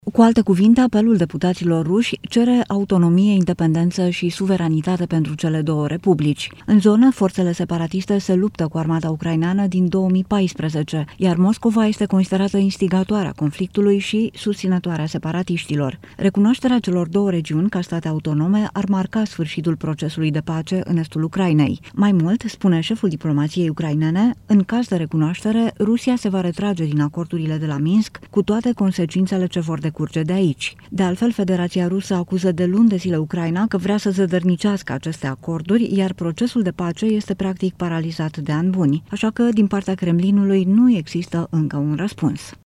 Cu alte cuvinte, apelul deputaților ruși cere autonomie, independență și suveranitate pentru cele două republici. În zonă, forțele separatiste se luptă cu armata ucraineană din 2014, iar Moscova este considerată instigatoarea conflictului și susținătoarea separatiștilor. Recunoașterea celor două regiuni ca state autonome ar marca sfârșitul procesului de pace în estul Ucrainei. Mai mult, spune șeful diplomației ucrainene, în caz de recunoaștere, Rusia se va retrage din acordurile de la Minsk, cu toate consecințele ce vor decurge de aici. De altfel, Federația Rusă acuză de luni de zile Ucraina că vrea să zădărnicească aceste acorduri, iar procesul de pace este practic paralizat de ani buni, așa că din partea Kremlinului nu există încă un răspuns.